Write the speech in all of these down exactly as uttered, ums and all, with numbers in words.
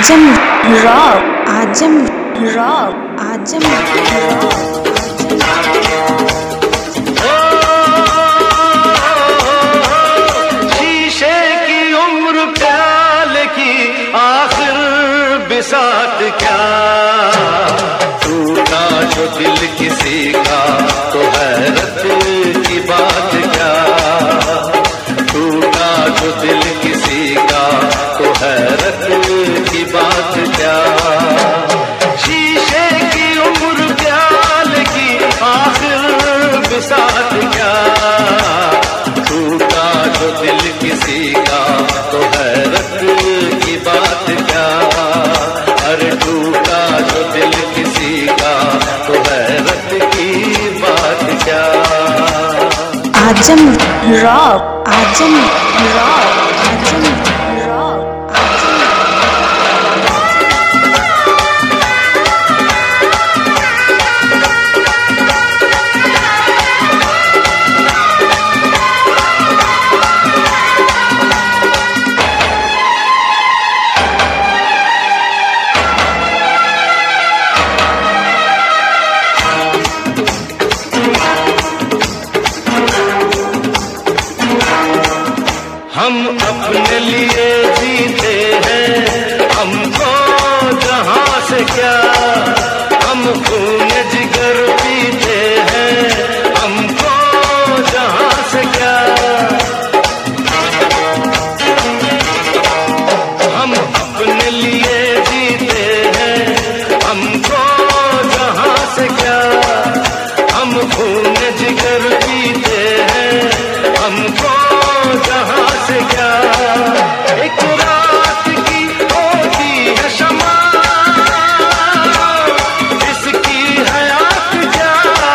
आजम rock आजम rock आजम rock शीशे की उम्र प्याले की आखिर बिसात क्या, टूटा जो दिल किसी का तो हैरत की बात क्या, टूटा जो दिल किसी का तो हैरत की बात क्या। शीशे की उम्र प्याले की आखिर बिसात क्या, टूटा जो दिल किसी का तो हैरत की बात क्या, अरे टूटा जो दिल किसी का तो हैरत की बात क्या। आजम रॉक आजम रॉक आजम रॉक हम अपने लिए जीते हैं, हमको जहां से क्या, हम खून जिगर पीते हैं, हमको जहां से क्या। हम अपने लिए जीते हैं, हमको जहां से क्या, हम खून जिगर पीते हैं, हमको जहां से क्या। एक रात की होती है शमा, इसकी हयात क्या,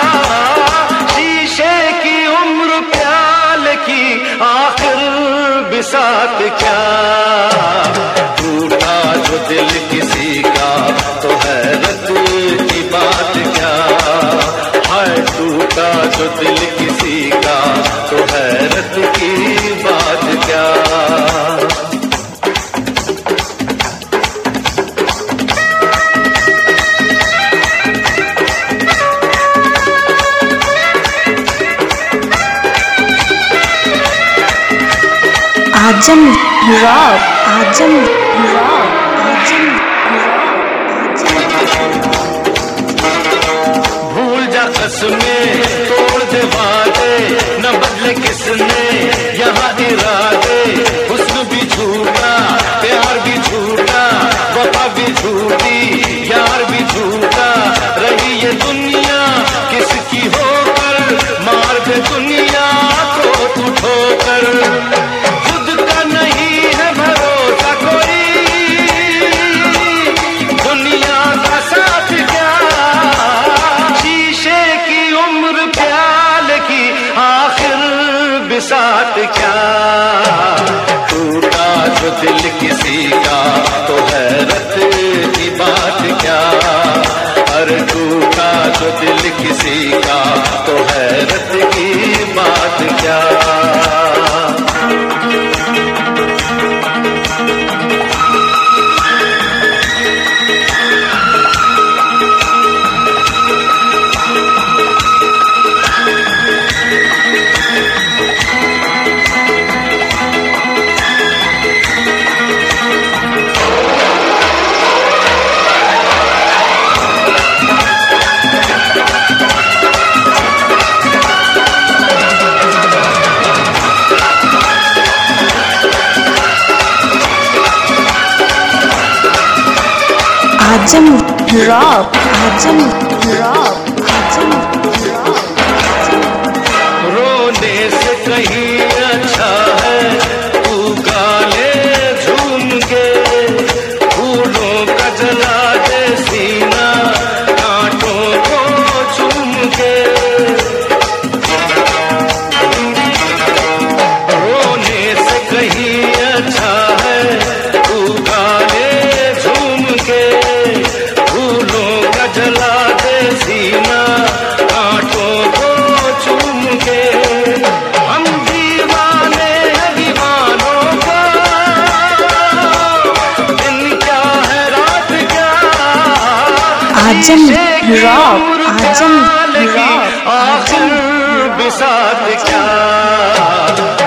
शीशे की उम्र प्याले की आखिर बिसात क्या, टूटा जो दिल किसी का तो हैरत की बात क्या, हाय टूटा जो दिल किसी का तो हैरत की बात क्या। आजम रॉक आजम रॉक आजम रॉक भूल जा कसमें तोड़ दे वादे, न बदले किसने यहाँ इरादे, हुस्न भी झूठा प्यार भी झूठा वफा भी झूठी यार भी झूठा, रही ये दुनिया किसकी होकर, मार दे दुनिया को तू ठोकर, खुद का नहीं है भरोसा कोई, दुनिया का साथ क्या, शीशे की उम्र प्याले की आखिर बिसात क्या, टूटा जो दिल किसी का तो हैरत की बात क्या, अरे टूटा जो दिल किसी का तो हैरत की बात क्या। आजम रॉक आजम रॉक आजम रॉक रोने से कहीं अच्छा है तू गाले झूम के, फूलों का जला दे सीना कांटों को चूम के, रोने से कहीं अच्छा है तू गाले झूम के, फूलों का जला आजम रॉक आजम की रॉक आखिर बिसात क्या